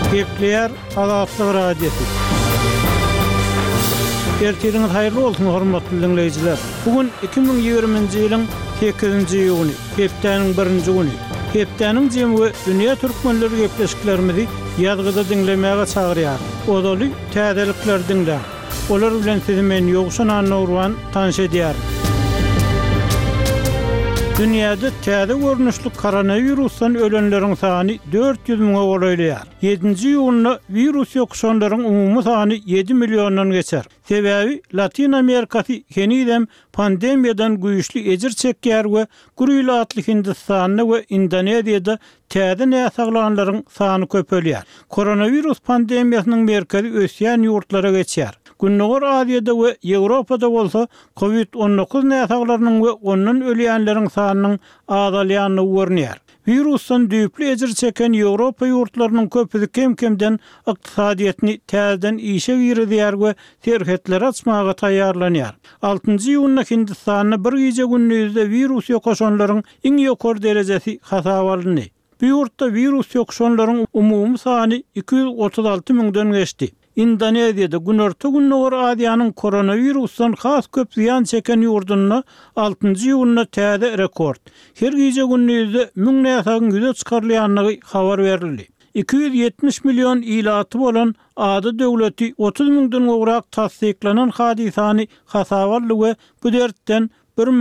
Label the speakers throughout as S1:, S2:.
S1: Bekleyer Azatlyk radiosu. Ertiriniz hayırlı olsun hormatly dinleyijiler. Bugün 2020-nji ýylyň 8-nji ýyly, hepdeniň 1-nji güni. Hepdeniň jemgy dünýä türkmenleri gepleşiklerimizi ýazgyda dinlemäge çagyrýar. Odaly täzelikler dinle. Olar bilen sizi men ýogşan Nurwan tanış edýär. Dünyada täze görnüşli koronavirusdan ölenlerin sany 400 000'e golaýar. 7-nji ýylyny virus ýokşanlaryň umumy sany 7 milyondan geçer. Sebebi Latin Amerikasy henidem pandemiýadan güýçli ejir çekýär we Gurýly atly Hindistanyny we Indoneziýada täze näsaglanlaryň sany köpelýär. Koronavirus pandemiýasynyň merkezi ösýän ýurtlara geçýär. Günnäger Aziýada we Ýewropada bolsa COVID-19 näsaglarynyň we ondan ölýänleriň sanynyň azalýanyny görnýär. Virusdan düýpli ejir çeken Ýewropa ýurtlarynyň köpüsi kemkemden ykdysadyetini täzeden işe girýär we serhetler açmaga taýýarlanýar. 6-njy ýylyna Hindistanyny bir gece günnüzde virus ýokşanlaryň iň ýokary derejesi hasap alındy. Bu ýurtda virus ýokşanlaryň umumy sany 236 000'den geçdi. Indoneziýada günorta günnäger Aziýanyň koronavirusdan has köp ziýan çeken ýurdunda 6-njy ýylyna täze rekord. Her gece günnüzde 1000 näsagyň ýüze çykarylýanyny habar berildi. 270 milyon ilaty bolan ady döwleti 30 000'den gowrak tasdiklanan hadisany hasap aldy we bu dertten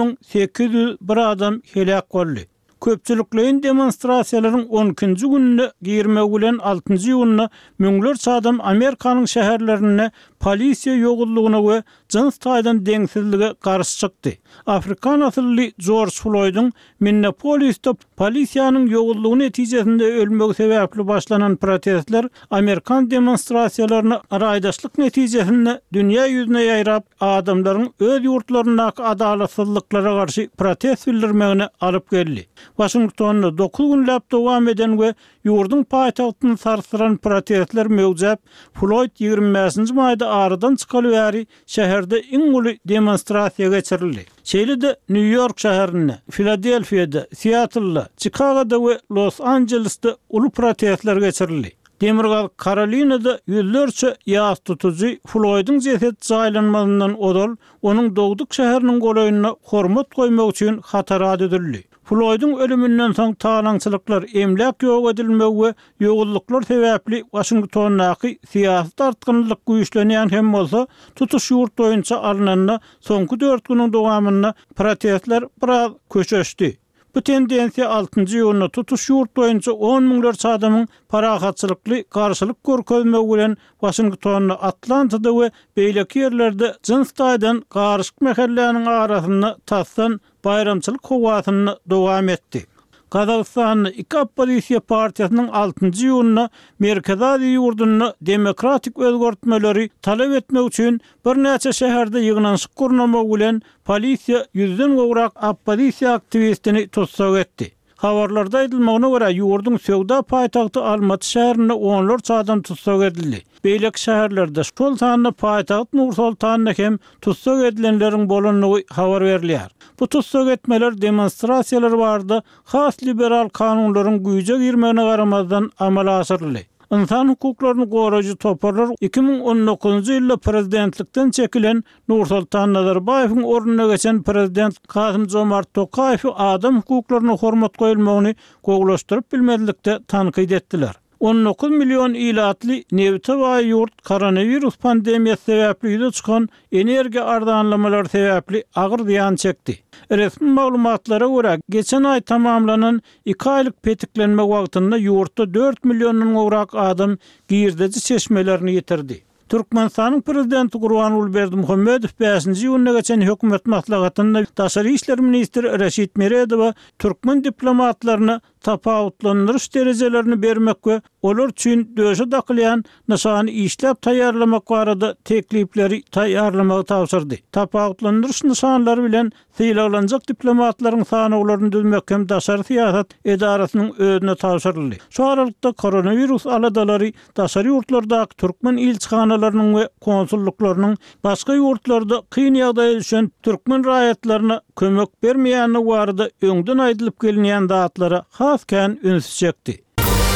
S1: 1801 adam helak boldy. Köpçüliklerin demonstrasiýalaryň 12-nji gününe girme bilen 6-njy ýylyna müňlerçe adam Amerikanyň şäherlerine polisiýa ýogullygyna we jins taýdan deňsizlige garşy çykdy. Afrikan asylly George Floyd'un Minneapolis'te polisiýanyň ýogullygy netijesinde ölmegi sebäpli başlanan protestler Amerikan demonstrasiýalaryna araýdaşlyk netijesinde dünýä ýüzüne ýaýrap adamlaryň öz ýurtlaryndaki adaletsyzlyklara garşy protest bildirmegine alyp geldi. Washington'da 9 günläp dowam eden we ýurduň paýtagtyny sarsıran protestler mewjap. Floyd 25-nji maýda aradan çykaly bäri şäherde iň uly demonstrasiýa geçirildi. Şeýle-de New York şäherinde, Filadelfiýada, Seattle'da, Chicago'da we Los Angeles'da uly protestler geçirildi. Demirgal Karolina'da yüzlerce ýas tutucu Floyd'un ceset jaýlanmasyndan odal, onun dogduk şäheriniň golaýyna hormat goýmak üçin hatara edildi. Floyd'un ölümünden soň taýlançylyklar, emlak ýok edilmegi we ýogullyklar sebäpli Washington'daky syýasy tartgynlyk güýçlenýän hem bolsa tutuş ýurt boýunça alynanda soňky 4 güniň dowamynda protestler biraz köçeşdi. Bu tendensiýa 6-njy ýylyna tutuş ýurt boýunça 10 000 adamyň parahatçylykly garşylyk görkezmegi bilen Washington'da, Atlantada we beýleki ýerlerde jins taýdan garşyk mähelläriniň arasynda tassan bayramçylyk howasyny dowam etdi. Kazakstanyň iki opposisiýa partiýasynyň 6-njy ýylyna Merkezi Aziýa ýurduna demokratik özgörtmeleri talap etmek üçin bir näçe şäherde ýygnanşyk gurnamak bilen polisiýa 100'den gowrak opposisiýa aktivistini tutsak etdi. Habarlarda aýdylmagyna görä ýurdun söwda paýtagty Almaty şäherinde onlarça adam tutsak edildi. Beýleki şäherlerde şol sanyny paýtagyt Nur-Sultanyna hem tutsak edilenleriň bolanyny habar berilýär. Bu tutsak etmeler demonstrasiýalar barada has liberal kanunlaryň güýje girmegine garamazdan amala asyryldy. İnsan hukuklaryny goraýjy toparlar 2019-njy ýylda prezidentlikden çekilen Nursultan Nazarbayewiň ornuna geçen prezident Kasym-Jomart Tokaýew adam hukuklaryna hormat goýulmagyny gowlaşdyryp bilmezlikde tanqid etdiler. 19 milyon ilatly Nevte we ýurt koronavirus pandemiýasy sebäpli ýüze çykan energiýa ardanlamalar sebäpli agyr ziýan çekdi. Resmi maglumatlara görä geçen ay tamamlanan 2 aýlyk petiklenme wagtynda ýurtda 4 milyondan gowrak adam girdeji çeşmelerini ýitirdi. Türkmenistanyň prezidenti Gurbanguly Berdimuhammedow 5-nji ýylyna geçen hökümet maslahatynda Daşary işler ministri Reşit Meredow türkmen diplomatlaryna tapawutlandyrys derejelerini bermek we olar üçin döşe dakylýan nysany işläp taýýarlamak barada teklipleri taýýarlamagy tapşyrdy. Tapawutlandyrys nysanlary bilen syýlanjak diplomatlaryň sany olaryny düzmek hem daşary syýasat edarasynyň özüne tapşyryldy. Şu aralykda koronavirus aladalary daşary ýurtlardaky türkmen ilçixanalarynyň we konsulluklarynyň başga ýurtlarda kyn ýagdaýa düşen türkmen raýatlaryna kömek bermeýäni barada öňden aýdylyp gelinýän zatlara hasken üns çekdi.